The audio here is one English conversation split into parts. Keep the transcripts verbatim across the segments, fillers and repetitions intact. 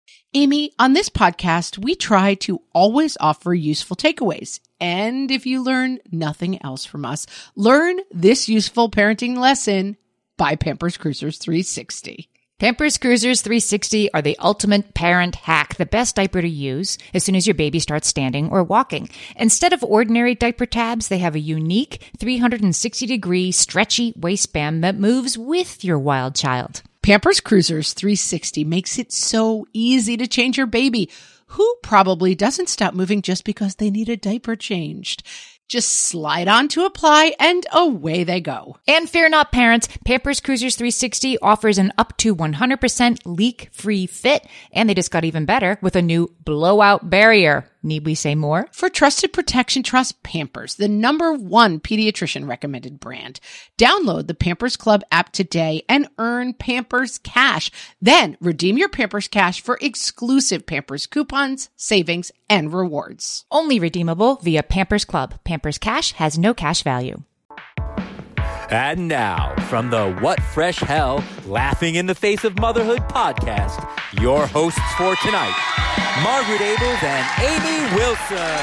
Amy, on this podcast, we try to always offer useful takeaways. And if you learn nothing else from us, learn this useful parenting lesson by Pampers Cruisers three sixty. Pampers Cruisers three sixty are the ultimate parent hack, the best diaper to use as soon as your baby starts standing or walking. Instead of ordinary diaper tabs, they have a unique three hundred sixty degree stretchy waistband that moves with your wild child. Pampers Cruisers three sixty makes it so easy to change your baby, who probably doesn't stop moving just because they need a diaper changed. Just slide on to apply and away they go. And fear not, parents, Pampers Cruisers three sixty offers an up to one hundred percent leak-free fit, and they just got even better with a new blowout barrier. Need we say more? For trusted protection, trust Pampers, the number one pediatrician recommended brand. Download the Pampers Club app today and earn Pampers Cash. Then redeem your Pampers Cash for exclusive Pampers coupons, savings, and rewards. Only redeemable via Pampers Club. Pampers Cash has no cash value. And now, from the What Fresh Hell Laughing in the Face of Motherhood podcast, your hosts for tonight, Margaret Ables and Amy Wilson.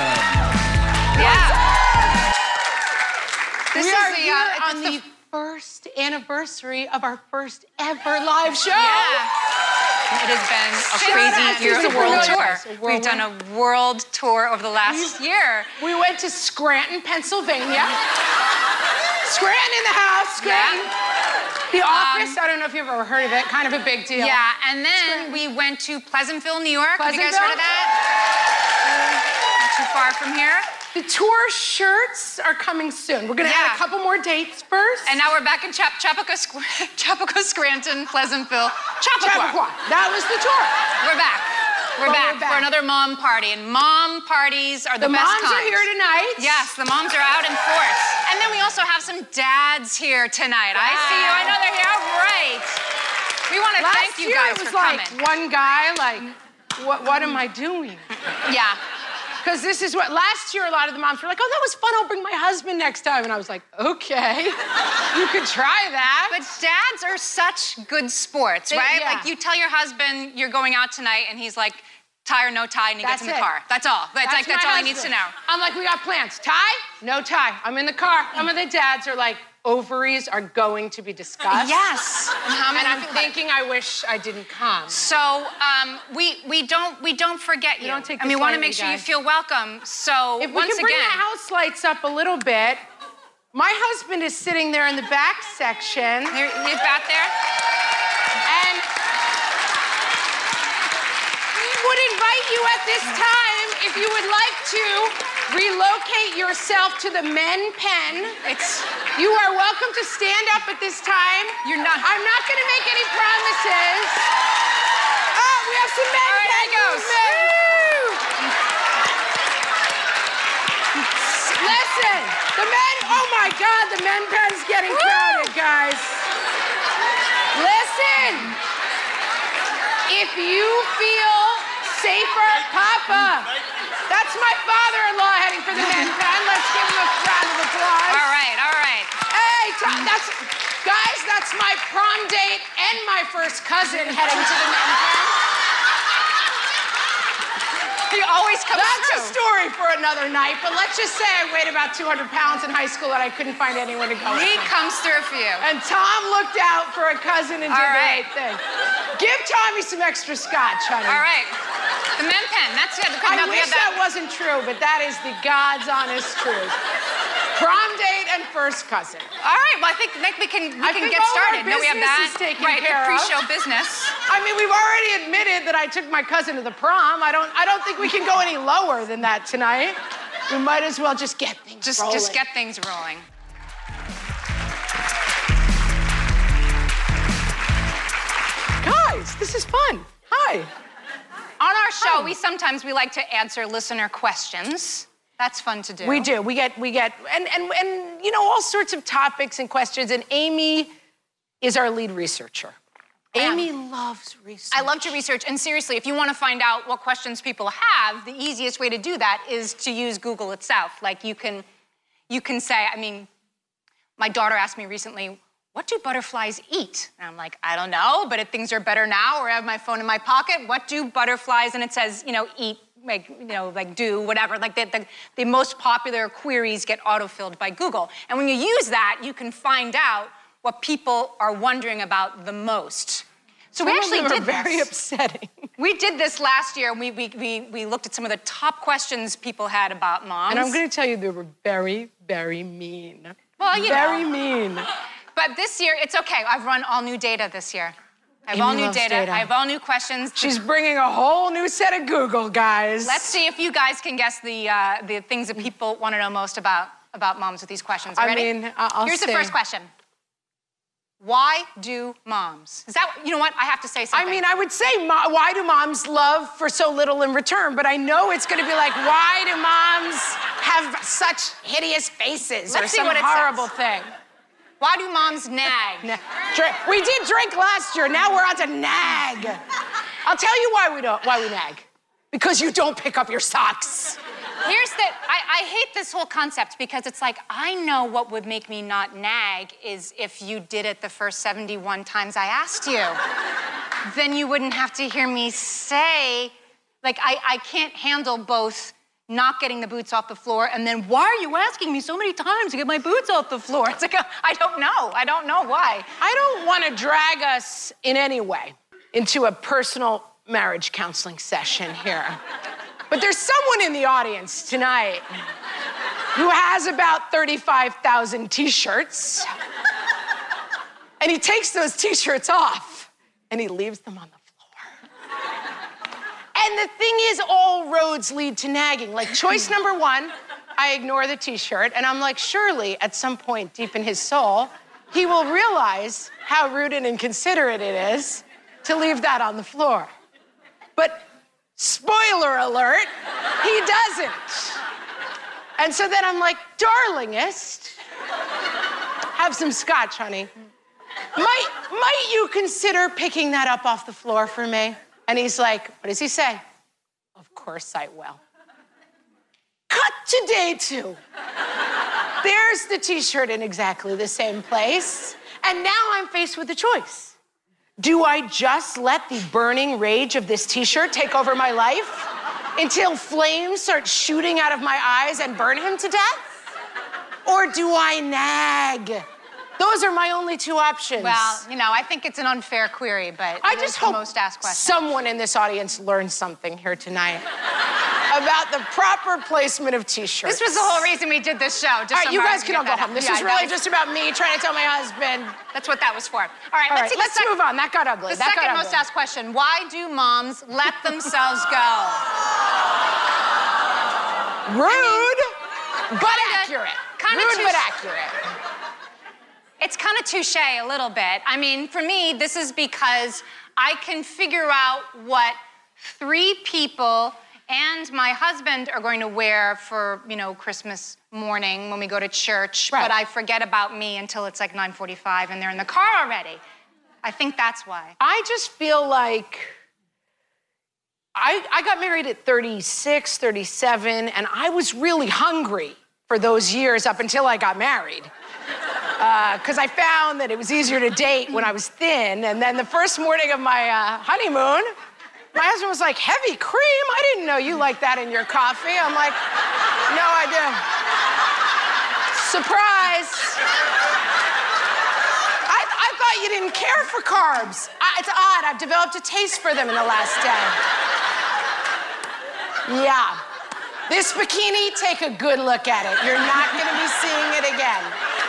Yeah. This we is are the, here uh, on the, the first anniversary of our first ever live show. Yeah. It has been a Shout crazy out year to of a world the tour. world. A world We've done a world tour over the last We've- year. We went to Scranton, Pennsylvania. Scranton in the house, Scranton. The Office, I don't know if you've ever heard of it, kind of a big deal. Yeah, and then we went to Pleasantville, New York. Have you guys Pleasantville? heard of that? Not too far from here. The tour shirts are coming soon. We're gonna Yeah. add a couple more dates first. And now we're back in Chap- Chappaqua, Squ- Chappaqua, Scranton, Pleasantville, Chappaqua. Chappaqua. That was the tour. We're back. We're, Well, back we're back. for another mom party. And mom parties are the, The best moms kind. are here tonight. Yes, the moms are out in force. And then we also have some dads here tonight. I see you. I know they're here. All right. We want to Last thank you year guys it was for like coming. one guy, like, what, what am I doing? Yeah. Because this is what, last year a lot of the moms were like, oh, that was fun, I'll bring my husband next time. And I was like, okay, you could try that. But dads are such good sports, They- right? yeah. Like you tell your husband you're going out tonight and he's like, tie or no tie, and he That's gets in the it. car. That's all. That's, like, my that's all he needs to husband. know. I'm like, we got plans. Tie? No tie. I'm in the car. Some of the dads are like, ovaries are going to be discussed. Yes. And how many? And I'm thinking, I wish I didn't come. So um, we we don't we don't forget you. don't take and this we want to lightly, make sure you guys. feel welcome. So If we once can bring again, the house lights up a little bit. My husband is sitting there in the back section. Here, he's back there. And we would invite you at this time, if you would like to relocate yourself to the men pen. It's You are welcome to stand up at this time. You're not- I'm not going to make any promises. Oh, we have some men All right, pen here he goes. movement. Listen, the men, oh my God, the men pen's getting crowded, guys. Listen, if you feel safer, Papa. That's my father-in-law heading for the men pen. Let's give him a round of applause. all right, all right. Hey, Tom, that's, guys, that's my prom date and my first cousin heading to the men pen. He always comes That's a through. story for another night, but let's just say I weighed about two hundred pounds in high school and I couldn't find anyone to go with He me. comes through for you. And Tom looked out for a cousin and did All the right. right thing. Give Tommy some extra scotch, honey. All right. The men pen. That's it. I Now we wish have that wasn't true, but that is the God's honest truth. Prom date and first cousin. All right. Well, I think, think we can we I can think get all our started. No, we have business that. is taken right. care the of. pre-show business. I mean, we've already admitted that I took my cousin to the prom. I don't I don't think we can go any lower than that tonight. We might as well just get things Just rolling. just get things rolling. Guys, this is fun. Hi. On our show, Hi. we sometimes we like to answer listener questions. That's fun to do. We do. We get we get and and and you know all sorts of topics and questions. And Amy is our lead researcher. I am. Amy loves research. I love to research, and seriously, if you want to find out what questions people have, the easiest way to do that is to use Google itself. Like you can, you can say, I mean, my daughter asked me recently, what do butterflies eat? And I'm like, I don't know, but if things are better now, or I have my phone in my pocket, what do butterflies, and it says, you know, eat, like, you know, like do, whatever. Like the, the, the most popular queries get autofilled by Google. And when you use that, you can find out what people are wondering about the most. So we actually did this. Very upsetting. We did this last year. We, we, we, we looked at some of the top questions people had about moms. And I'm going to tell you, they were very, very mean. Well, you very know. mean. But this year, it's okay. I've run all new data this year. I have Amy all new loves data. data. I have all new questions. She's bringing a whole new set of Google, guys. Let's see if you guys can guess the, uh, the things that people want to know most about, about moms with these questions. You I ready? mean, I'll Here's say. the first question. Why do moms? Is that, you know what? I have to say something. I mean, I would say, mo- why do moms love for so little in return? But I know it's going to be like, why do moms have such hideous faces Let's or see some what it horrible says. thing? Why do moms nag? Na- Drink. We did drink last year. Now we're on to nag. I'll tell you why we don't. Why we nag? Because you don't pick up your socks. Here's the, I, I hate this whole concept because it's like, I know what would make me not nag is if you did it the first seventy-one times I asked you. Then you wouldn't have to hear me say, like, I, I can't handle both not getting the boots off the floor and then, why are you asking me so many times to get my boots off the floor? It's like, I don't know. I don't know why. I don't want to drag us in any way into a personal marriage counseling session here. But there's someone in the audience tonight who has about thirty-five thousand t-shirts. And he takes those t-shirts off and he leaves them on the floor. And the thing is, all roads lead to nagging. Like, choice number one, I ignore the t-shirt, and I'm like, surely at some point deep in his soul, he will realize how rude and inconsiderate it is to leave that on the floor. But spoiler alert, he doesn't. And so then I'm like, darlingest, have some scotch, honey. Might, might you consider picking that up off the floor for me? And he's like, what does he say? Of course I will. Cut to day two. There's the t-shirt in exactly the same place. And now I'm faced with a choice. Do I just let the burning rage of this t-shirt take over my life until flames start shooting out of my eyes and burn him to death? Or do I nag? Those are my only two options. Well, you know, I think it's an unfair query, but I it just is the hope most asked question. someone in this audience learned something here tonight about the proper placement of t-shirts. This was the whole reason we did this show. Just All right, so you Mark guys can all get go that home. out. This Yeah, was that really was- just about me trying to tell my husband. That's what that was for. All right, All let's right, see let's the sec- move on. That got ugly. The that second got most ugly. asked question, why do moms let themselves go? Rude, but kinda- accurate. kinda Rude, too- but accurate. It's kind of touche a little bit. I mean, for me, this is because I can figure out what three people and my husband are going to wear for, you know, Christmas morning when we go to church, Right. but I forget about me until it's like nine forty-five and they're in the car already. I think that's why. I just feel like I, I got married at thirty-six, thirty-seven, and I was really hungry for those years up until I got married. Because uh, I found that it was easier to date when I was thin. And then the first morning of my uh, honeymoon, my husband was like, heavy cream? I didn't know you liked that in your coffee. I'm like, no, I do. Surprise. I, I thought you didn't care for carbs. I, it's odd. I've developed a taste for them in the last day. Yeah. This bikini, take a good look at it. You're not going to be seeing it again.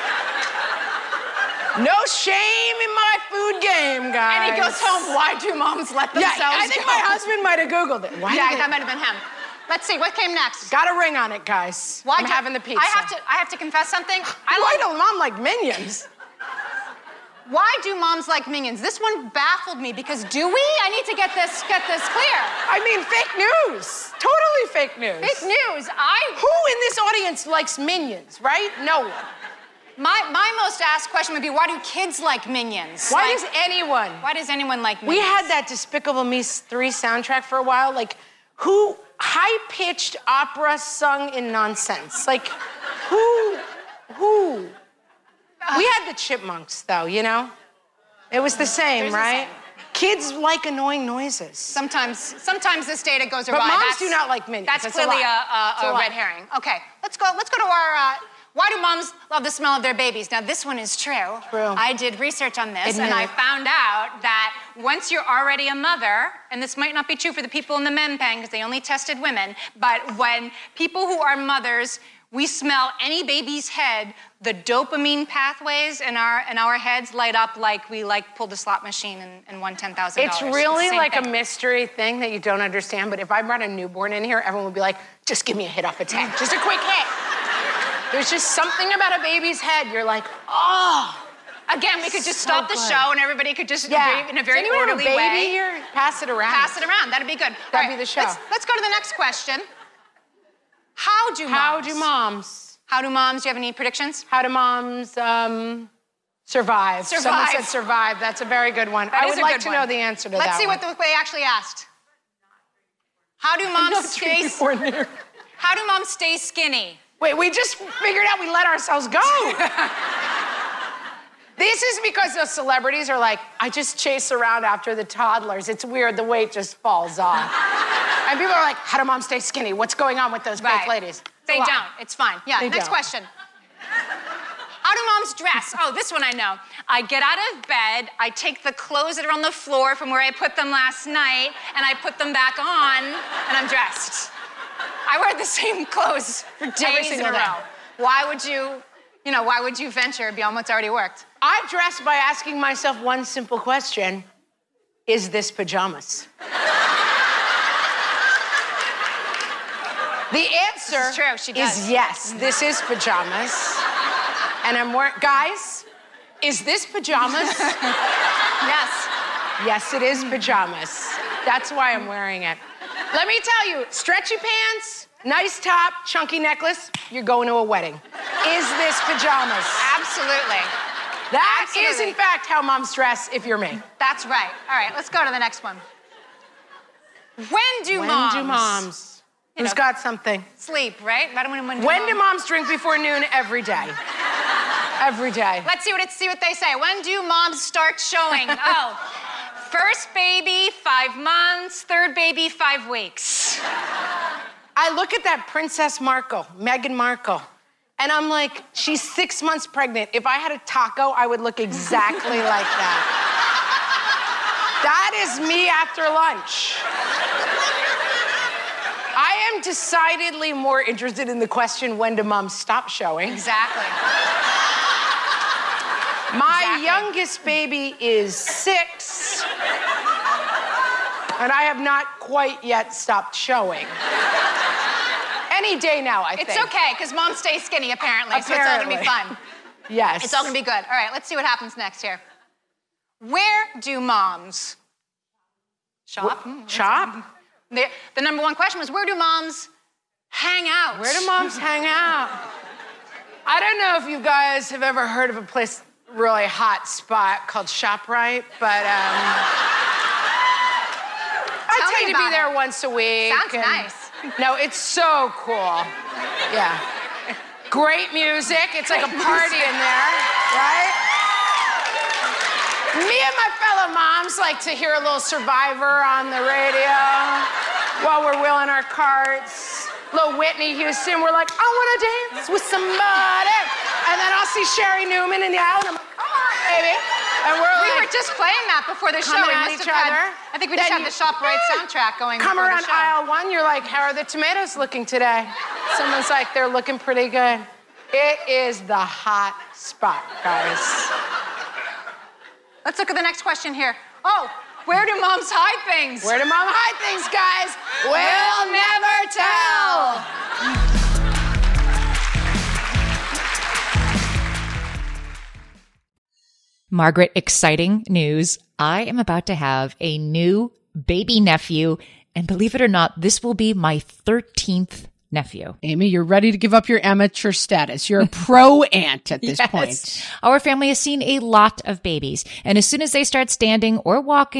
No shame in my food game, guys. And he goes home, why do moms let themselves Yeah, I think go? my husband might have Googled it. Why Yeah, did that it- might have been him. Let's see, what came next? Got a ring on it, guys. Why I'm do- having the pizza. I have to, I have to confess something. I Why like, don't mom like Minions? why do moms like Minions? This one baffled me because do we? I need to get this, get this clear. I mean, fake news. Totally fake news. Fake news. I, Who in this audience likes Minions, right? No one. my, my most asked question would be, why do kids like Minions? Why Like, does anyone? why does anyone like We Minions? had that Despicable Me three soundtrack for a while. Like, who high-pitched opera sung in nonsense? Like, who, who? We had the chipmunks, though, you know? It was the same, There's the right? same. Kids like annoying noises. Sometimes, sometimes this data goes awry. But moms That's- do not like minions. That's, That's a clearly a, lie. a, It's a a lie. red herring. Okay, let's go. Let's go to our. Uh, why do moms love the smell of their babies? Now, this one is true. True. I did research on this, Admit and I it. found out that once you're already a mother, and this might not be true for the people in the MemPen because they only tested women, but when people who are mothers, we smell any baby's head, the dopamine pathways in our in our heads light up like we like pulled a slot machine and, and won ten thousand dollars. It's really like a mystery thing that you don't understand, but if I brought a newborn in here, everyone would be like, just give me a hit off a ten. Just a quick hit. There's just something about a baby's head. You're like, oh. Again, we could just So stop the good. show and everybody could just, Yeah. in a very Does anyone orderly have a baby way, here? Pass it around. pass it around. That'd be good. All That'd right, be the show. Let's, let's go to the next question. How do moms? How do moms? How do moms? Do you have any predictions? How do moms um, survive? Someone Survive. said survive. That's a very good one. That I is would a like good to one. know the answer to Let's that see one. what the, they actually asked. How do moms stay? Before noon. How do moms stay skinny? Wait, we just figured out we let ourselves go. This is because those celebrities are like, I just chase around after the toddlers. It's weird, the weight just falls off. And people are like, how do moms stay skinny? What's going on with those Right. fake ladies? They It's a lot. don't. It's fine. Yeah. They next don't. question. How do moms dress? Oh, this one I know. I get out of bed, I take the clothes that are on the floor from where I put them last night, and I put them back on, and I'm dressed. I wear the same clothes for days in single a day. row. Why would you, you know, why would you venture beyond what's already worked? I dress by asking myself one simple question. Is this pajamas? The answer This is true, she does. is yes, this is pajamas. And I'm wearing, guys, is this pajamas? Yes. Yes, it is pajamas. That's why I'm wearing it. Let me tell you, stretchy pants, nice top, chunky necklace, you're going to a wedding. Is this pajamas? Absolutely. That is, Absolutely. in fact, how moms dress if you're me. That's right. All right, let's go to the next one. When do When moms do moms? You Who's know, got something? sleep, right? When, when, when, When do moms drink before noon? Every day. Every day. Let's see what it, see what they say. When do moms start showing? Oh, first baby, five months. Third baby, five weeks. I look at that Princess Markle, Meghan Markle, and I'm like, she's six months pregnant. If I had a taco, I would look exactly like that. That is me after lunch. I am decidedly more interested in the question, when do moms stop showing? Exactly. My Exactly. youngest baby is six, and I have not quite yet stopped showing. Any day now, I think. It's okay, because mom stays skinny, apparently, so it's all gonna be Apparently. fun. Yes. It's all gonna be good. All right, let's see what happens next here. Where do moms shop? Shop? The, the number one question was, where do moms hang out? Where do moms hang out? I don't know if you guys have ever heard of a place, really hot spot called ShopRite, but um, I Tell me tend to be about there it. once a week. Sounds and- nice. No, it's so cool. Yeah. Great music. It's like a party in there, right? Me and my fellow moms like to hear a little Survivor on the radio while we're wheeling our carts. Little Whitney Houston. We're like, I want to dance with somebody. And then I'll see Sherry Newman in the aisle, and I'm like, come on, baby. And we're We like, were just playing that before the show. coming We at must each have had- other. I think we just Then had the you- ShopRite soundtrack going come before around the show. aisle one, you're like, how are the tomatoes looking today? Someone's like, they're looking pretty good. It is the hot spot, guys. Let's look at the next question here. Oh, where do moms hide things? Where do mom hide things, guys? We'll never tell. Margaret, exciting news. I am about to have a new baby nephew, and believe it or not, this will be my thirteenth nephew. Amy, you're ready to give up your amateur status. You're a pro aunt at this point. Our family has seen a lot of babies, and as soon as they start standing or walking,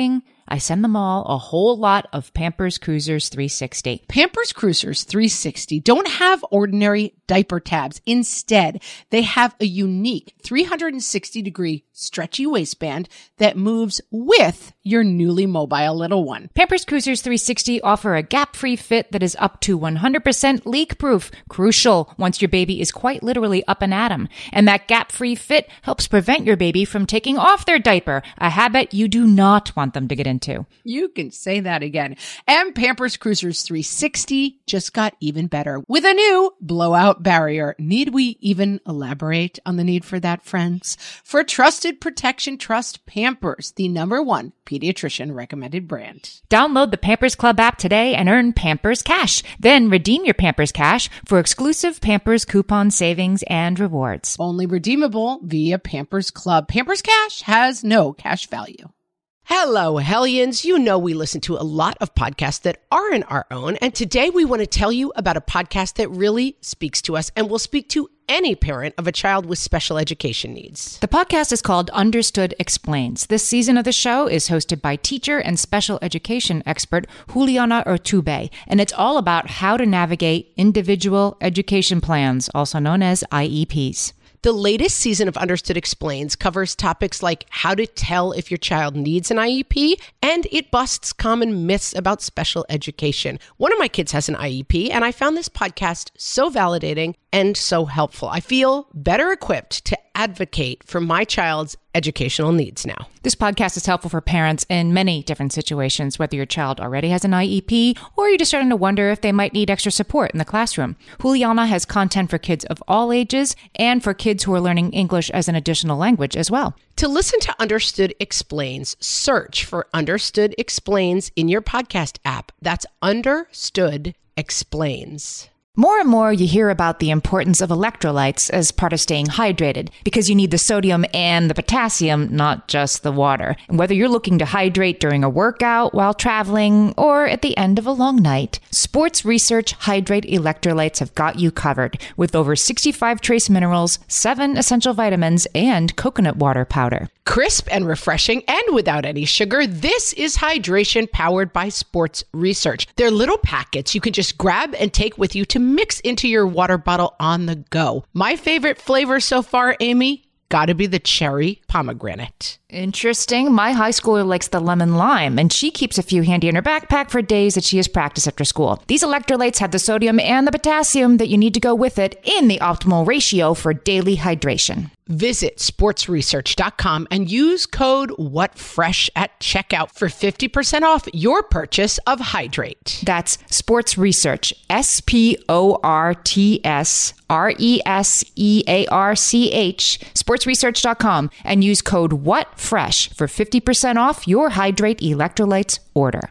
I send them all a whole lot of Pampers Cruisers three sixty. Pampers Cruisers three sixty don't have ordinary diaper tabs. Instead, they have a unique three sixty degree stretchy waistband that moves with your newly mobile little one. Pampers Cruisers three sixty offer a gap-free fit that is up to one hundred percent leak-proof, crucial once your baby is quite literally up and at 'em. And that gap-free fit helps prevent your baby from taking off their diaper, a habit you do not want them to get into. You can say that again. And Pampers Cruisers three sixty just got even better with a new blowout barrier. Need we even elaborate on the need for that, friends? For trusted protection, trust Pampers, the number one pediatrician recommended brand. Download the Pampers Club app today and earn Pampers Cash. Then redeem your Pampers Cash for exclusive Pampers coupon savings and rewards. Only redeemable via Pampers Club. Pampers Cash has no cash value. Hello, Hellions. You know we listen to a lot of podcasts that aren't our own, and today we want to tell you about a podcast that really speaks to us and will speak to any parent of a child with special education needs. The podcast is called Understood Explains. This season of the show is hosted by teacher and special education expert Juliana Urtubey, and it's all about how to navigate individual education plans, also known as I E Ps. The latest season of Understood Explains covers topics like how to tell if your child needs an I E P, and it busts common myths about special education. One of my kids has an I E P, and I found this podcast so validating and so helpful. I feel better equipped to advocate for my child's educational needs now. This podcast is helpful for parents in many different situations, whether your child already has an I E P or you're just starting to wonder if they might need extra support in the classroom. Juliana has content for kids of all ages and for kids who are learning English as an additional language as well. To listen to Understood Explains, search for Understood Explains in your podcast app. That's Understood Explains. More and more, you hear about the importance of electrolytes as part of staying hydrated because you need the sodium and the potassium, not just the water. And whether you're looking to hydrate during a workout, while traveling, or at the end of a long night, Sports Research Hydrate Electrolytes have got you covered with over sixty-five trace minerals, seven essential vitamins, and coconut water powder. Crisp and refreshing and without any sugar, this is hydration powered by Sports Research. They're little packets you can just grab and take with you to mix into your water bottle on the go. My favorite flavor so far, Amy, gotta be the cherry pomegranate. Interesting. My high schooler likes the lemon lime, and she keeps a few handy in her backpack for days that she has practice after school. These electrolytes have the sodium and the potassium that you need to go with it in the optimal ratio for daily hydration. Visit sports research dot com and use code WhatFresh at checkout for fifty percent off your purchase of Hydrate. That's Sports Research, S P O R T S R E S E A R C H, sports research dot com, and use code WhatFresh for fifty percent off your Hydrate Electrolytes order.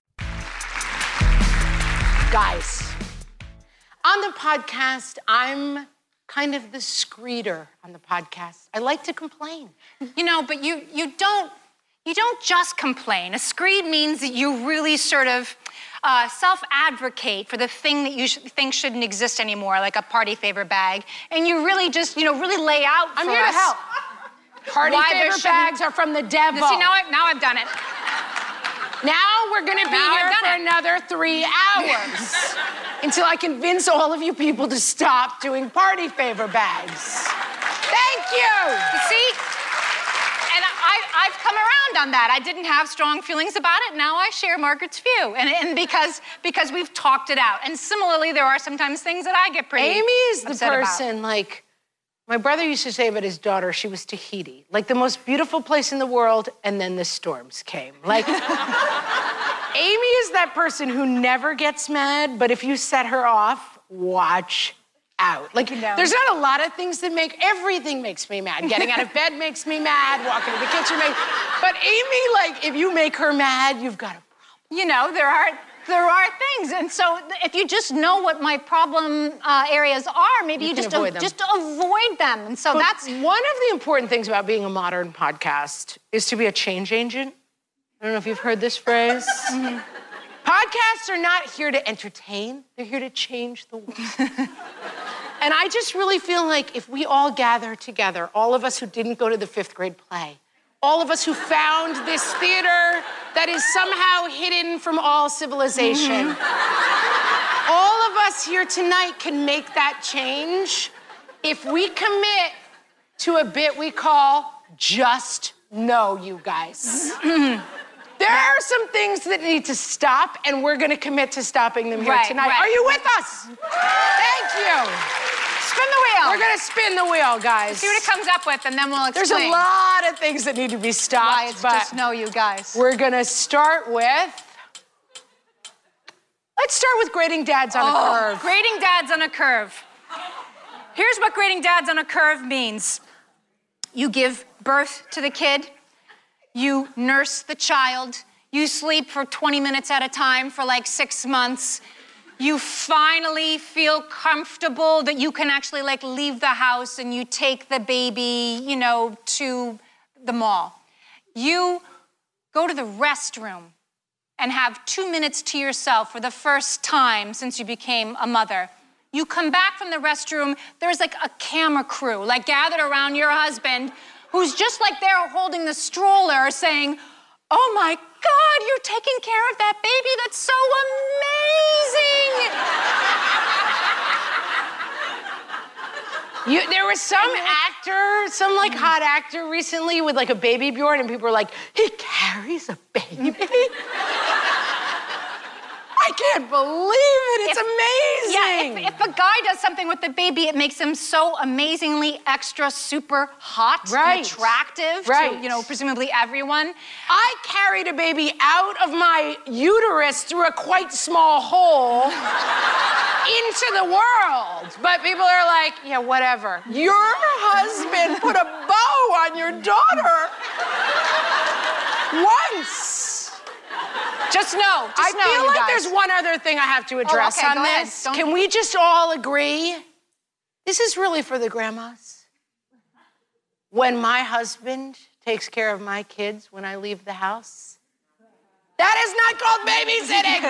Guys, on the podcast, I'm kind of the screeder on the podcast. I like to complain. You know, but you you don't you don't just complain. A screed means that you really sort of uh, self-advocate for the thing that you sh- think shouldn't exist anymore, like a party favor bag, and you really just you know really lay out. I'm for here us to help. Party why there favor shouldn't- bags are from the devil. See, now, I, now I've done it. Now we're gonna be Now I've here done for it. another three hours until I convince all of you people to stop doing party favor bags. Thank you. You see? And I, I've come around on that. I didn't have strong feelings about it. Now I share Margaret's view. And, and because, because we've talked it out. And similarly, there are sometimes things that I get pretty Amy is the upset person, about. like, my brother used to say about his daughter, she was Tahiti, like the most beautiful place in the world, and then the storms came. Like, Amy is that person who never gets mad, but if you set her off, watch out. Like, You know. there's not a lot of things that make, everything makes me mad. Getting out of bed makes me mad, walking to the kitchen makes, but Amy, like, if you make her mad, you've got a problem. You know, there are there are things. And so if you just know what my problem uh, areas are, maybe You you, can just, avoid a- them. just avoid them. And so But that's... one of the important things about being a modern podcast is to be a change agent. I don't know if you've heard this phrase. Mm-hmm. Podcasts are not here to entertain, they're here to change the world. And I just really feel like if we all gather together, all of us who didn't go to the fifth grade play, all of us who found this theater that is somehow hidden from all civilization. Mm-hmm. All of us here tonight can make that change if we commit to a bit we call Just Know, you guys. There are some things that need to stop, and we're gonna commit to stopping them here right, tonight. Right. Are you with us? Thank you. Spin the wheel. We're gonna spin the wheel, guys. See what it comes up with, and then we'll explain. There's a lot of things that need to be stopped, Why it's but Just Know, you guys. we're gonna start with, let's start with grading dads on oh, a curve. Grading dads on a curve. Here's what grading dads on a curve means. You give birth to the kid, you nurse the child, you sleep for twenty minutes at a time for like six months. You finally feel comfortable that you can actually like leave the house and you take the baby, you know, to the mall. You go to the restroom and have two minutes to yourself for the first time since you became a mother. You come back from the restroom, there's like a camera crew, like gathered around your husband, who's just like there holding the stroller saying, oh my God, you're taking care of that baby, that's so amazing. You, there was some actor, some like hot actor recently with like a baby Bjorn, and people were like, he carries a baby? I can't believe it, it's if, amazing. Yeah, if, if a guy does something with the baby, it makes him so amazingly extra super hot right. and attractive right. to, you know, presumably everyone. I carried a baby out of my uterus through a quite small hole into the world. But people are like, yeah, whatever. Your husband put a bow on your daughter once. Just know, just I know, feel you like guys. there's one other thing I have to address oh, okay, on go this. Ahead. Can we just all agree? This is really for the grandmas. When my husband takes care of my kids when I leave the house, that is not called babysitting.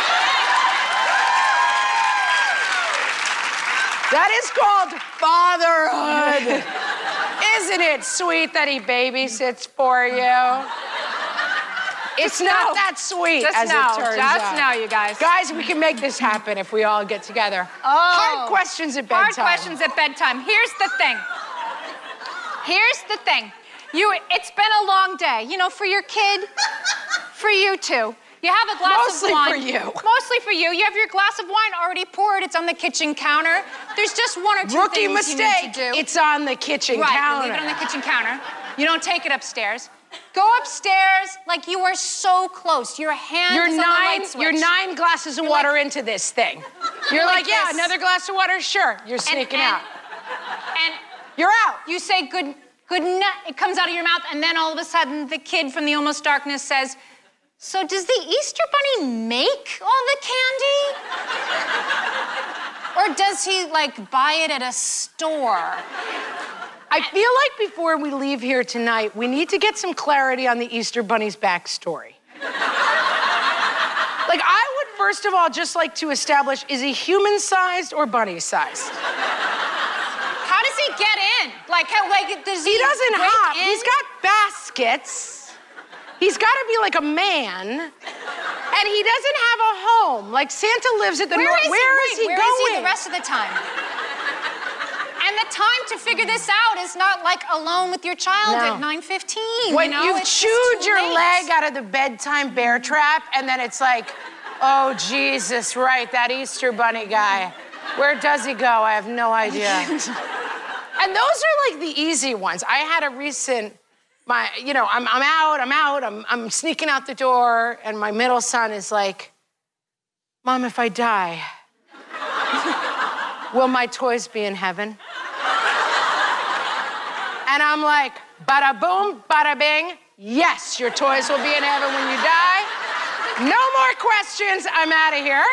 That is called fatherhood. Isn't it sweet that he babysits for you? It's Just not know. that sweet, Just as know. it turns Just out. know, you guys. Guys, we can make this happen if we all get together. Oh. Hard questions at bedtime. Hard questions at bedtime. Here's the thing. Here's the thing. You, it's been a long day. You know, for your kid, for you too. You have a glass Mostly of wine. for you. Mostly for you. You have your glass of wine already poured. It's on the kitchen counter. There's just one or two Rookie things mistake. you need to do. It's on the kitchen right, counter. you leave it on the kitchen counter. You don't take it upstairs. Go upstairs like you are so close. Your hand You're is on the nine, light switch. you're nine glasses of You're water like- into this thing. You're like like, yeah, this. another glass of water? Sure. You're And- sneaking and- out. And You're out. you say good, good night. It comes out of your mouth, and then all of a sudden, the kid from the Almost Darkness says, "So does the Easter Bunny make all the candy, or does he like buy it at a store?" I feel like before we leave here tonight, we need to get some clarity on the Easter Bunny's backstory. Like, I would first of all just like to establish, is he human-sized or bunny-sized? How does he get in? Like, how, like does he? He doesn't break hop. in? He's got baskets. He's got to be like a man. And he doesn't have a home. Like, Santa lives at the Where north. is Where he? is he Wait, where going? is he the rest of the time? And the time to figure this out is not like alone with your child No. at nine fifteen. When you know? you've It's just chewed too your late. leg out of the bedtime bear trap, and then it's like, oh, Jesus, right, that Easter Bunny guy. Where does he go? I have no idea. And those are like the easy ones. I had a recent, my, you know, I'm, I'm out, I'm out, I'm, I'm sneaking out the door, and my middle son is like, Mom, if I die, will my toys be in heaven? And I'm like, bada boom, bada bing, yes, your toys will be in heaven when you die. No more questions, I'm out of here.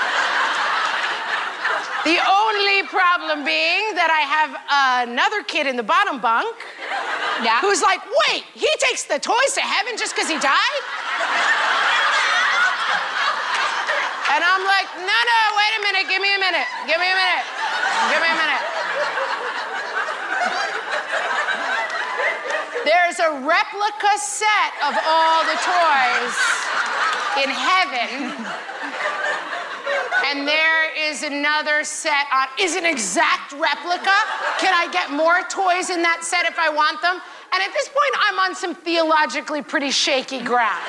The only problem being that I have another kid in the bottom bunk Yeah. who's like, wait, he takes the toys to heaven just because he died? And I'm like, no, no, wait a minute, give me a minute, give me a minute, give me a minute. There's a replica set of all the toys in heaven. And there is another set on, is an exact replica. Can I get more toys in that set if I want them? And at this point, I'm on some theologically pretty shaky ground.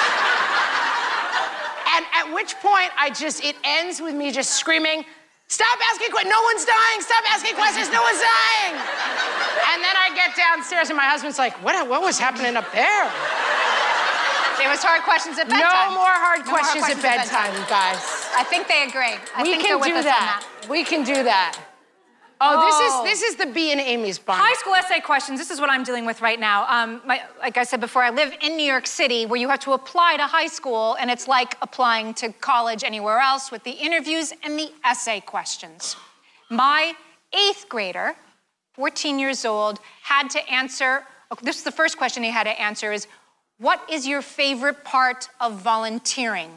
And at which point, I just, it ends with me just screaming, stop asking questions, no one's dying, stop asking questions, no one's dying. And then I get downstairs and my husband's like, what, what was happening up there? It was hard questions at bedtime. No more hard No more questions, hard at, questions bedtime, at bedtime, guys. I think they agree. I we think can they're with do us that. on that. We can do that. Oh, Oh. this is this is the B in Amy's barn. High school essay questions, this is what I'm dealing with right now. Um, my, like I said before, I live in New York City where you have to apply to high school and it's like applying to college anywhere else with the interviews and the essay questions. My eighth grader, fourteen years old, had to answer, okay, this is the first question he had to answer is, what is your favorite part of volunteering?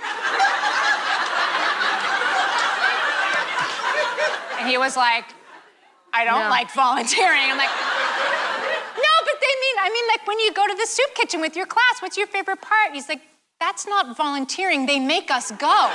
And he was like, I don't No. like volunteering. I'm like, no, but they mean, I mean, like when you go to the soup kitchen with your class, what's your favorite part? He's like, that's not volunteering, they make us go.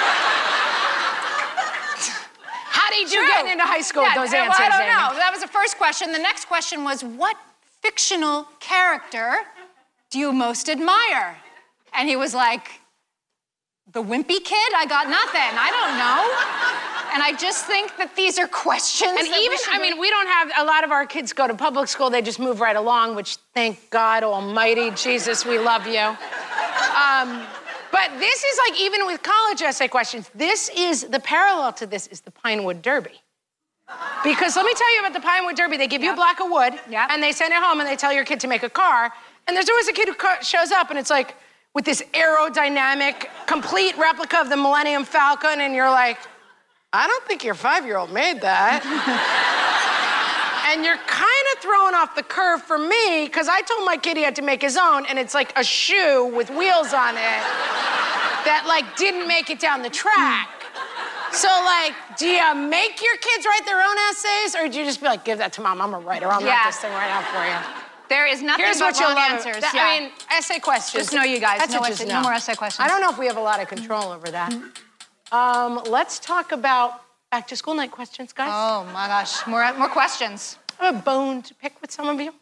How did you True. get into high school Yeah, with those well, answers, I don't Amy? know. That was the first question. The next question was, what fictional character do you most admire? And he was like, the wimpy kid? I got nothing. I don't know. And I just think that these are questions. And that we even, should I mean, we don't have, a lot of our kids go to public school, they just move right along, which thank God Almighty, Jesus, we love you. Um, but this is like, even with college essay questions, this is, the parallel to this is the Pinewood Derby. Because let me tell you about the Pinewood Derby. They give you a Yep. block of wood, Yep. and they send it home, and they tell your kid to make a car. And there's always a kid who co- shows up, and it's like, with this aerodynamic, complete replica of the Millennium Falcon, and you're like, I don't think your five-year-old made that. And you're kind of thrown off the curve for me, because I told my kid he had to make his own, and it's like a shoe with wheels on it that, like, didn't make it down the track. So, like, do you make your kids write their own essays, or do you just be like, give that to mom, I'm gonna write her, I'll Yeah. write this thing right now for you? There is nothing Here's but what you'll wrong love. answers. That- yeah. I mean, essay questions. Just know, you guys, That's no a essay- just no no. more essay questions. I don't know if we have a lot of control over that. Um, let's talk about back to school night questions, guys. Oh my gosh, more, more questions. I have a bone to pick with some of you.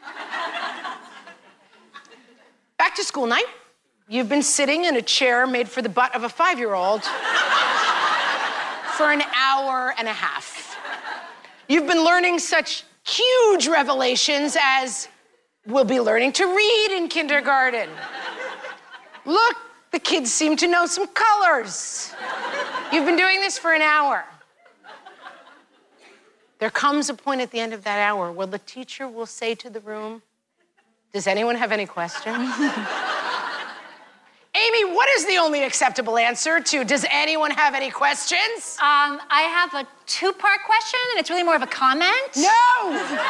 Back to school night. You've been sitting in a chair made for the butt of a five-year-old for an hour and a half. You've been learning such huge revelations as we'll be learning to read in kindergarten. Look, the kids seem to know some colors. You've been doing this for an hour. There comes a point at the end of that hour where the teacher will say to the room, does anyone have any questions? Amy, what is the only acceptable answer to does anyone have any questions? Um, I have a two-part question, and it's really more of a comment. No!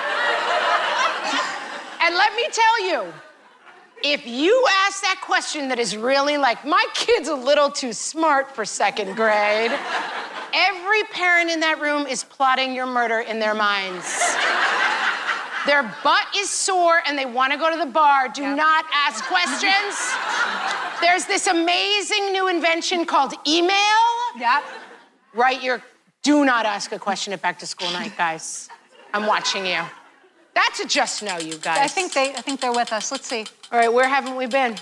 And let me tell you, if you ask that question that is really like, my kid's a little too smart for second grade, every parent in that room is plotting your murder in their minds. Their butt is sore and they want to go to the bar. Do Yep. not ask questions. There's this amazing new invention called email. Yep. Write your, do not ask a question at back to school night, guys. I'm watching you. That's a just no, you guys. I think they, I think they're with us. Let's see. All right, where haven't we been?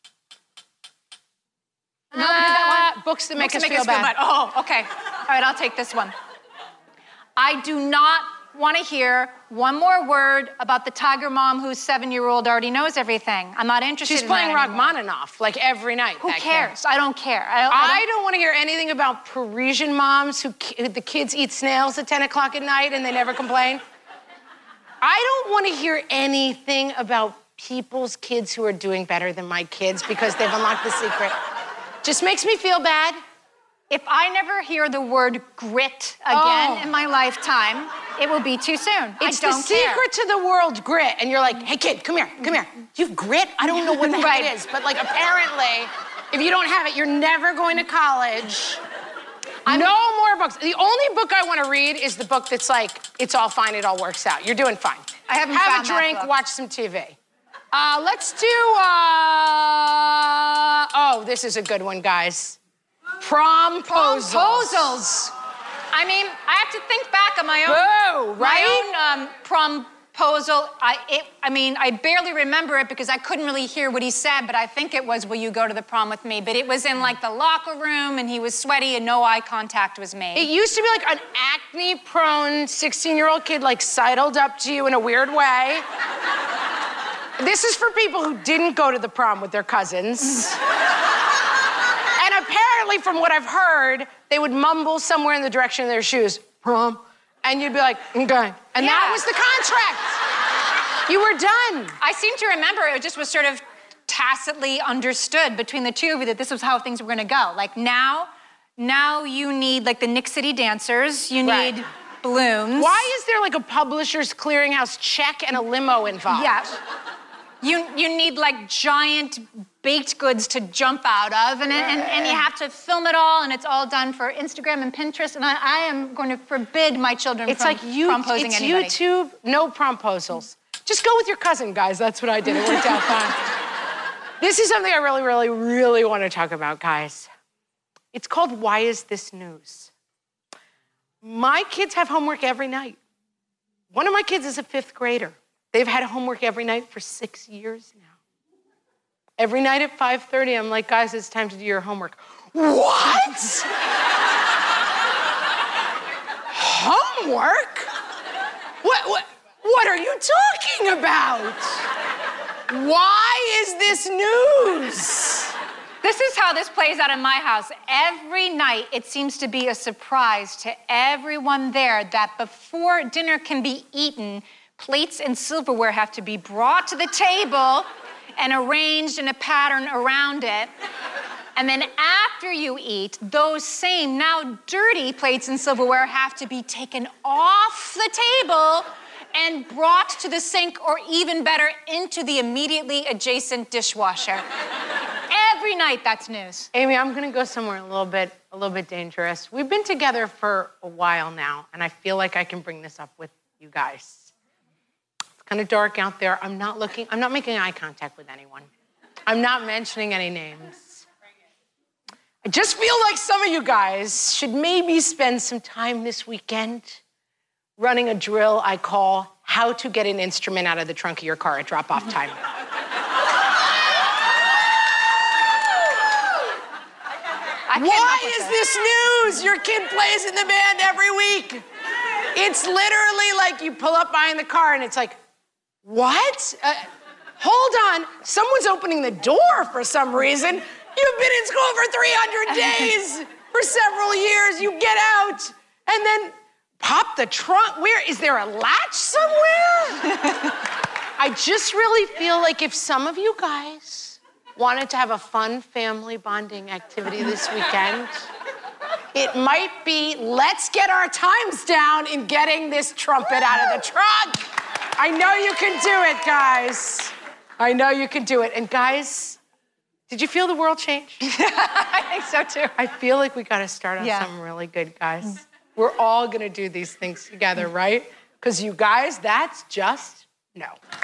No, we did that one. Uh, books that make Books us that feel bad. Oh, okay. All right, I'll take this one. I do not want to hear one more word about the tiger mom whose seven-year-old already knows everything. I'm not interested She's in playing that anymore. Rachmaninoff like every night. Who that cares? kid. I don't care. I don't, I I don't- don't want to hear anything about Parisian moms who, who the kids eat snails at ten o'clock at night and they never complain. I don't want to hear anything about people's kids who are doing better than my kids because they've unlocked the secret. Just makes me feel bad. If I never hear the word grit again Oh. in my lifetime, it will be too soon. It's I the don't care. secret to the world, grit. And you're like, hey, kid, come here, come here. Do you have grit? I don't know what the Right. heck it is. But, like, apparently, if you don't have it, you're never going to college. No more books. The only book I want to read is the book that's like, it's all fine, it all works out. You're doing fine. I haven't Have found a that drink, book. watch some T V. Uh, let's do, uh, oh, this is a good one, guys. Promposals. Promposals. I mean, I have to think back on my own, Boo, right? my own um, promposal. I, it, I mean, I barely remember it because I couldn't really hear what he said, but I think it was, will you go to the prom with me? But it was in like the locker room and he was sweaty and no eye contact was made. It used to be like an acne-prone sixteen-year-old kid like sidled up to you in a weird way. This is for people who didn't go to the prom with their cousins. And apparently, from what I've heard, they would mumble somewhere in the direction of their shoes, prom, and you'd be like, okay. And Yeah. that was the contract. You were done. I seem to remember it just was sort of tacitly understood between the two of you that this was how things were gonna go. Like now, now you need like the Nick City dancers, you Right. need balloons. Why is there like a publisher's clearinghouse check and a limo involved? Yeah. You, you need like giant baked goods to jump out of, and, and, and you have to film it all, and it's all done for Instagram and Pinterest, and I, I am going to forbid my children It's from like you, promposing it's anybody. YouTube, no promposals. Just go with your cousin, guys. That's what I did. It worked out fine. This is something I really, really, really want to talk about, guys. It's called Why Is This News? My kids have homework every night. One of my kids is a fifth grader. They've had homework every night for six years now. Every night at five thirty, I'm like, guys, it's time to do your homework. What? Homework? What, what, what are you talking about? Why is this news? This is how this plays out in my house. Every night, it seems to be a surprise to everyone there that before dinner can be eaten, plates and silverware have to be brought to the table and arranged in a pattern around it. And then after you eat, those same now dirty plates and silverware have to be taken off the table and brought to the sink, or even better, into the immediately adjacent dishwasher. Every night, that's news. Amy, I'm gonna go somewhere a little bit, a little bit dangerous. We've been together for a while now, and I feel like I can bring this up with you guys. It's kind of dark out there. I'm not looking, I'm not making eye contact with anyone. I'm not mentioning any names. I just feel like some of you guys should maybe spend some time this weekend running a drill I call How to Get an Instrument Out of the Trunk of Your Car at Drop-Off Time. Why is this news? Your kid plays in the band every week. It's literally like you pull up behind the car and it's like, what? Uh, hold on, someone's opening the door for some reason. You've been in school for three hundred days, for several years. You get out and then pop the trunk. Where, is there a latch somewhere? I just really feel like if some of you guys wanted to have a fun family bonding activity this weekend, it might be, let's get our times down in getting this trumpet out of the trunk. I know you can do it, guys. I know you can do it. And guys, did you feel the world change? I think so too. I feel like we gotta start on Yeah. something really good, guys. We're all gonna do these things together, right? Because you guys, that's just no.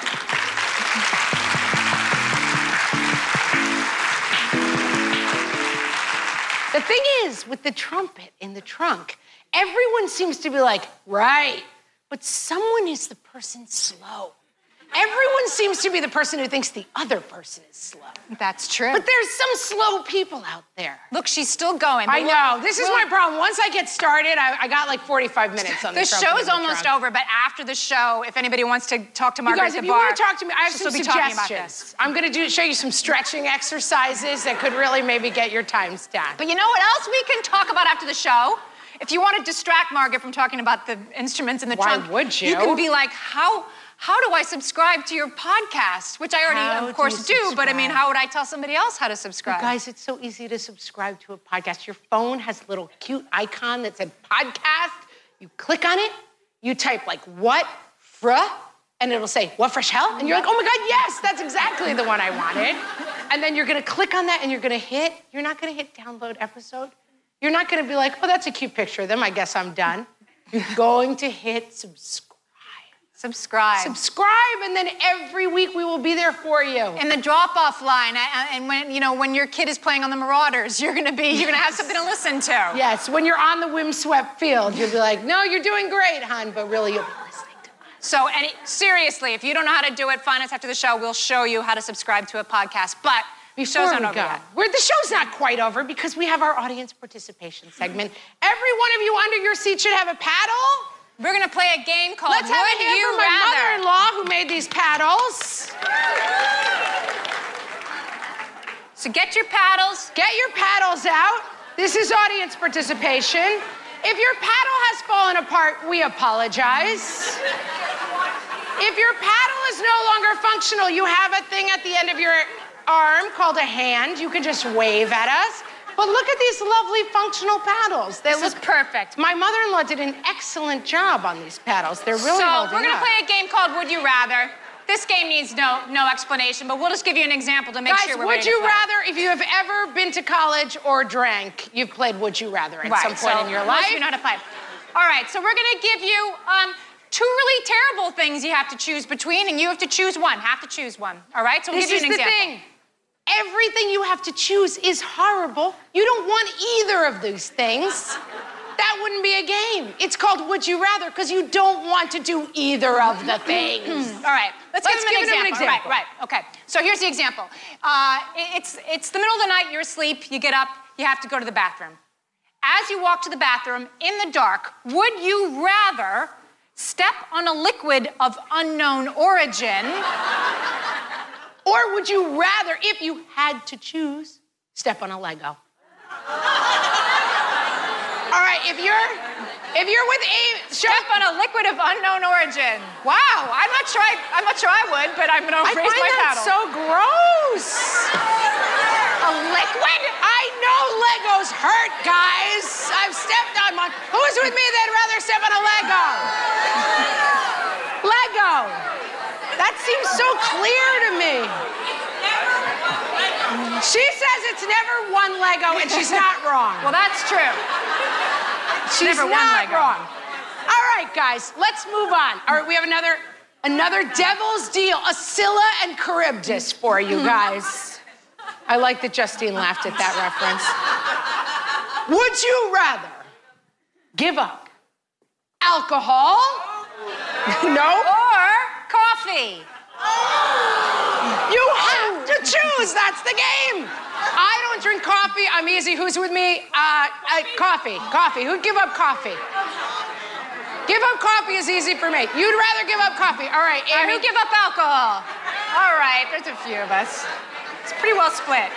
The thing is, with the trumpet in the trunk, everyone seems to be like, right, but someone is the person slow. Everyone seems to be the person who thinks the other person is slow. That's true. But there's some slow people out there. Look, she's still going. I but know. we'll- This is we'll- my problem. Once I get started, I, I got like forty-five minutes on the The trumpet in show's the almost trunk. over, but after the show, if anybody wants to talk to You Margaret guys, at if the you bar, want to talk to me, I have she'll some still be talking about this. suggestions. I'm going to do show you some stretching exercises that could really maybe get your times down. But you know what else we can talk about after the show? If you want to distract Margaret from talking about the instruments in the Why trunk, would you? You can be like, how how do I subscribe to your podcast? Which I already, How of do course, you do. But I mean, subscribe? how would I tell somebody else how to You subscribe? guys, it's so easy to subscribe to a podcast. Your phone has a little cute icon that said podcast. You click on it, you type like what fra, and it'll say what fresh hell, and you're like, oh my God, yes, that's exactly the one I wanted. And then you're gonna click on that and you're gonna hit, you're not gonna hit download episode. You're not gonna be like, oh, that's a cute picture of them, I guess I'm done. You're going to hit subscribe. Subscribe. Subscribe, and then every week we will be there for you. In the drop-off line, and when you know when your kid is playing on the Marauders, you're gonna be you're gonna have something to listen to. Yes, when you're on the windswept field, you'll be like, no, you're doing great, hon, but really you'll be listening to us. So, any, seriously, if you don't know how to do it, find us after the show. We'll show you how to subscribe to a podcast. But the show's not over yet. We're, the show's not quite over because we have our audience participation segment. Every one of you under your seat should have a paddle. We're gonna play a game called Let's have Would a hand You for my Rather? mother-in-law who made these paddles. So get your paddles. Get your paddles out. This is audience participation. If your paddle has fallen apart, we apologize. If your paddle is no longer functional, you have a thing at the end of your arm called a hand. You can just wave at us. But look at these lovely functional paddles. They This look is perfect. My mother-in-law did an excellent job on these paddles. They're really So holding we're gonna up. play a game called Would You Rather. This game needs no no explanation, but we'll just give you an example to make Guys, sure we're would ready you to play. rather, if you have ever been to college or drank, you've played Would You Rather at Right, some point so in your most life? of you know how to play. All right, so we're gonna give you um, two really terrible things you have to choose between, and you have to choose one. Have to choose one. All right, so we'll This give you is an the example. thing. Everything you have to choose is horrible. You don't want either of these things. That wouldn't be a game. It's called Would You Rather because you don't want to do either of the things. All right, let's, Let's give, them give an, them an example. example. Right, right, okay. So here's the example. Uh, it- it's, it's the middle of the night, you're asleep, you get up, you have to go to the bathroom. As you walk to the bathroom in the dark, would you rather step on a liquid of unknown origin, Or would you rather, if you had to choose, step on a Lego? All right, if you're if you're with a show, step on a liquid of unknown origin? Wow, I'm not sure I, I'm not sure I would, but I'm gonna I raise find my that paddle. so gross. A liquid? I know Legos hurt, guys. I've stepped on one. Who's with me that'd rather step on a Lego? Lego. That seems so clear to me. She says it's never one Lego, and she's not wrong. Well, that's true. She's never one not Lego. wrong. All right, guys, let's move on. All right, we have another another devil's deal, a Scylla and Charybdis for you guys. I like that Justine laughed at that reference. Would you rather give up alcohol? No. Or coffee. You have to choose. That's the game. I don't drink coffee. I'm easy. Who's with me? Uh, uh, coffee. Coffee. Who'd give up coffee? Give up coffee is easy for me. You'd rather give up coffee. All right, All right, Amy. who give up alcohol? All right, there's a few of us. It's pretty well split.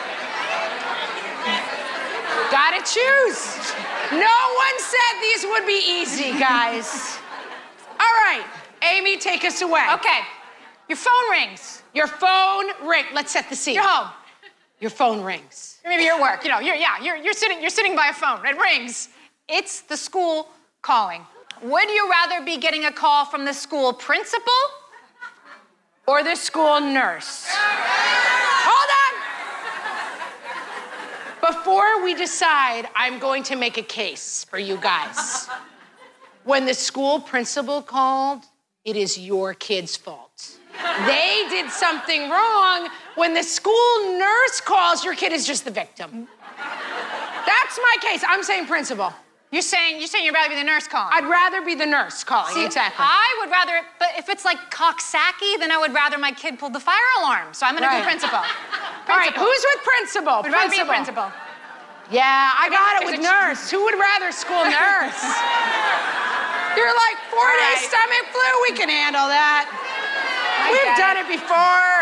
Gotta choose. No one said these would be easy, guys. All right, Amy, take us away. Okay, your phone rings. Your phone ring. Let's set the scene. You're home. Your phone rings. Or maybe you're at work. You know, you're yeah, you're you're sitting you're sitting by a phone. It rings. It's the school calling. Would you rather be getting a call from the school principal Or the school nurse. Hold on. Before we decide, I'm going to make a case for you guys. When the school principal called, it is your kid's fault. They did something wrong. When the school nurse calls, your kid is just the victim. That's my case. I'm saying principal. You're saying you're saying you'd rather be the nurse calling. I'd rather be the nurse calling. See, exactly. I would rather, but if it's like Coxsackie, then I would rather my kid pull the fire alarm. So I'm gonna Right. do principal. All right, who's with principal? Would rather be a principal. Yeah, I got it There's with a ch- nurse. Who would rather school nurse? You're like, four-day All right. stomach flu, we can handle that. I We've get done it. it before.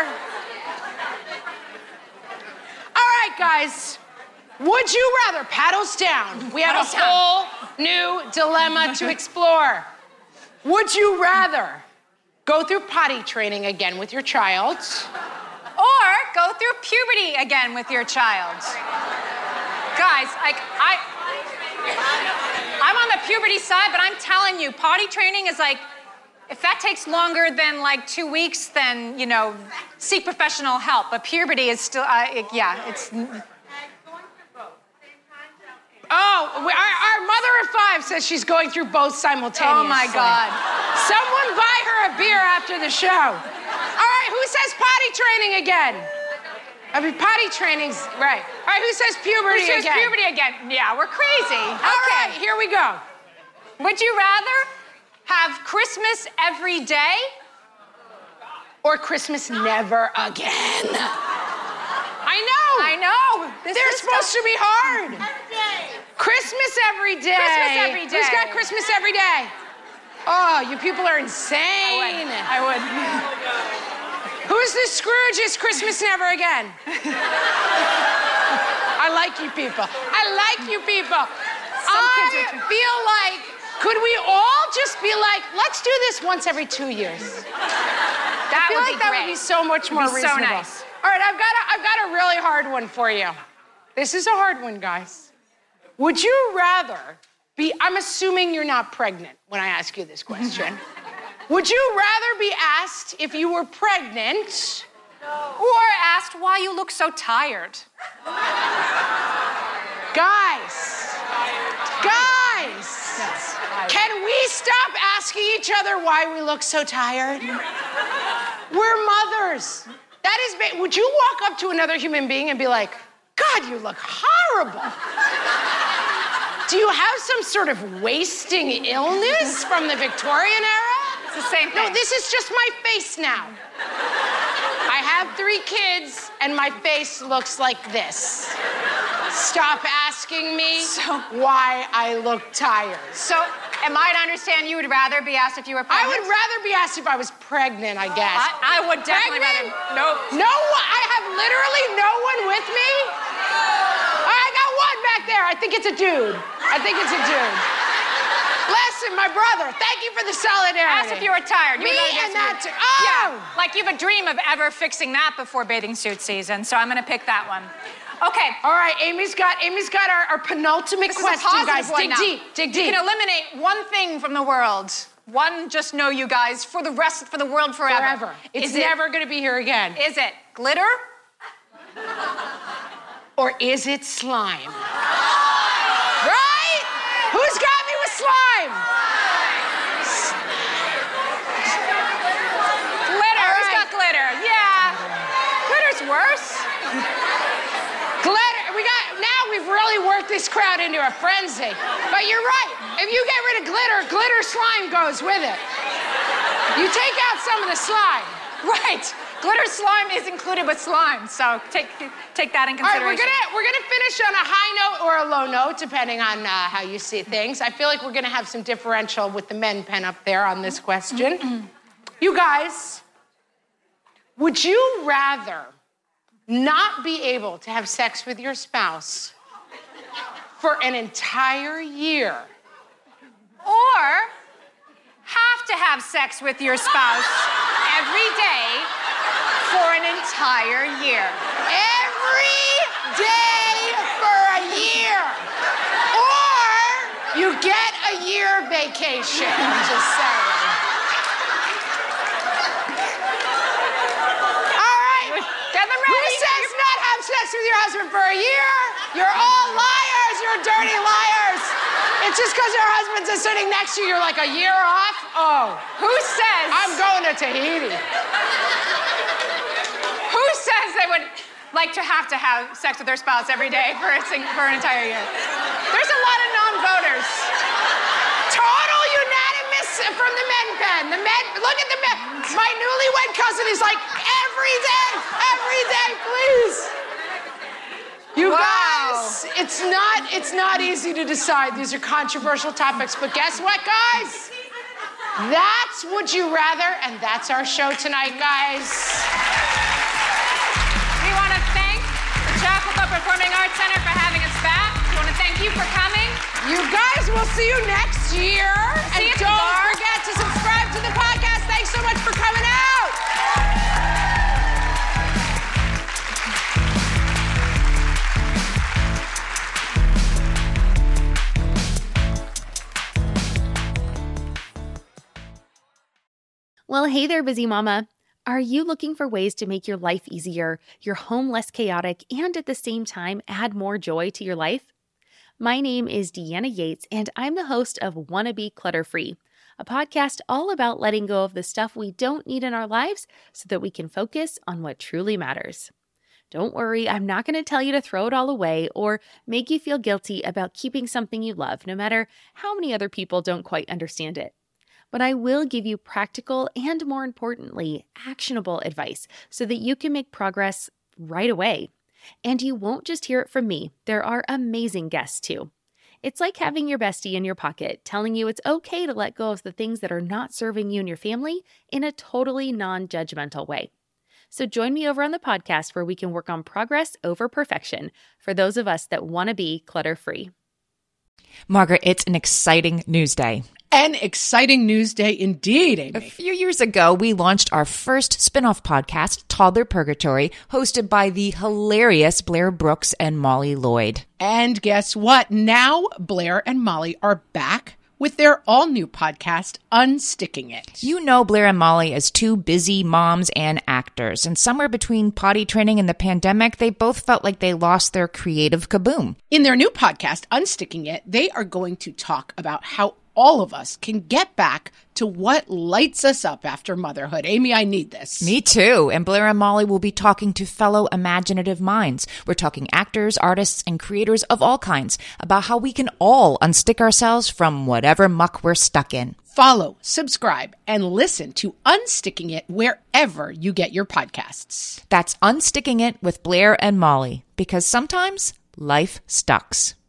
All right, guys. Would you rather, paddles down. We have Paddles a down. whole new dilemma to explore. Would you rather go through potty training again with your child? Or go through puberty again with your child. Guys, like I, I'm on the puberty side, but I'm telling you, potty training is like, if that takes longer than like two weeks, then, you know, seek professional help. But puberty is still, uh, it, yeah, it's. Oh, we, our, our mother of five says she's going through both simultaneously. Oh, my God. Someone buy her a beer after the show. All right, who says potty training again? I mean, potty training's right. All right, who says puberty Who says again? puberty again? Yeah, we're crazy. All Okay. right, here we go. Would you rather have Christmas every day? Or Christmas never again. I know. I know. This They're is supposed tough. to be hard. Christmas every day. Christmas every Who's day. got Christmas every day? Oh, you people are insane. I would. Who's the Scrooge's Christmas never again? I like you people. I like you people. Some I kids are too- feel like, could we all just be like, let's do this once every two years? That I feel would like be that great. would be so much more It'd be so reasonable. nice. All right, I've got a, I've got a really hard one for you. This is a hard one, guys. Would you rather be, I'm assuming you're not pregnant when I ask you this question. Would you rather be asked if you were pregnant Or asked why you look so tired. Guys, guys, can we stop asking each other why we look so tired? We're mothers. That is, ba- would you walk up to another human being and be like, God, you look horrible? Do you have some sort of wasting illness from the Victorian era? It's the same thing. No, this is just my face now. I have three kids, and my face looks like this. Stop asking me So- why I look tired. So, am I to understand you would rather be asked if you were I pregnant? would rather be asked if I was pregnant, I guess. I, I would definitely Pregnant? rather. Nope. No one, I have literally no one with me? I got one back there. I think it's a dude. I think it's a dude. Listen, my brother, thank you for the solidarity. Ask if you were tired. You Me would rather be and asked if that you too. were- Oh! Yeah, like you have a dream of ever fixing that before bathing suit season, so I'm gonna pick that one. Okay. All right, Amy's got Amy's got our, our penultimate This question, is a positive guys. one Dig now. deep, dig You deep. can eliminate one thing from the world. One, just know you guys for the rest, for the world forever. Forever. It's Is it- never gonna be here again. Is it glitter? Or is it slime? Right? Who's got me with slime? Glitter. All Who's right. got glitter? Yeah. Glitter's worse. Glitter. We got now we've really worked this crowd into a frenzy. But you're right. If you get rid of glitter, glitter slime goes with it. You take out some of the slime. Right. Glitter slime is included with slime, so take take that in All right, consideration. we're gonna we're gonna finish on a high note or a low note, depending on uh, how you see things. I feel like we're gonna have some differential with the men pen up there on this question. You guys, would you rather not be able to have sex with your spouse for an entire year, Or have to have sex with your spouse every day for an entire year. every day for a year, or you get a year vacation? I'm just saying. All right. Get them Who ready. says not have sex with your husband for a year? You're all liars. You're dirty liars. It's just because your husband's is sitting next to you. You're like a year off. Oh, Who says? I'm going to Tahiti. Who says they would like to have to have sex with their spouse every day for a sing- for an entire year? There's a lot of non-voters. Total unanimous from the men pen. The men, look at the men. My newlywed cousin is like, every day, every day, please. You Wow. guys, it's not, it's not easy to decide. These are controversial topics, but guess what, guys? That's Would You Rather, and that's our show tonight, guys. We want to thank the Chapel Performing Arts Center for having us back. We want to thank you for coming. You guys, we'll see you next year. See and you at the don't bar. forget to subscribe to the podcast. Thanks so much for coming out. Well, hey there, busy mama. Are you looking for ways to make your life easier, your home less chaotic, and at the same time add more joy to your life? My name is Deanna Yates, and I'm the host of Wanna Be Clutter-Free, a podcast all about letting go of the stuff we don't need in our lives so that we can focus on what truly matters. Don't worry, I'm not going to tell you to throw it all away or make you feel guilty about keeping something you love, no matter how many other people don't quite understand it. But I will give you practical and, more importantly, actionable advice so that you can make progress right away. And you won't just hear it from me. There are amazing guests too. It's like having your bestie in your pocket telling you it's okay to let go of the things that are not serving you and your family in a totally non-judgmental way. So join me over on the podcast where we can work on progress over perfection for those of us that want to be clutter-free. Margaret, it's an exciting news day. An exciting news day indeed, Amy. A few years ago, we launched our first spin-off podcast, Toddler Purgatory, hosted by the hilarious Blair Brooks and Molly Lloyd. And guess what? Now Blair and Molly are back with their all-new podcast, Unsticking It. You know Blair and Molly as two busy moms and actors, and somewhere between potty training and the pandemic, they both felt like they lost their creative kaboom. In their new podcast, Unsticking It, they are going to talk about how all of us can get back to what lights us up after motherhood. Amy, I need this. Me too. And Blair and Molly will be talking to fellow imaginative minds. We're talking actors, artists, and creators of all kinds about how we can all unstick ourselves from whatever muck we're stuck in. Follow, subscribe, and listen to Unsticking It wherever you get your podcasts. That's Unsticking It with Blair and Molly, because sometimes life stucks.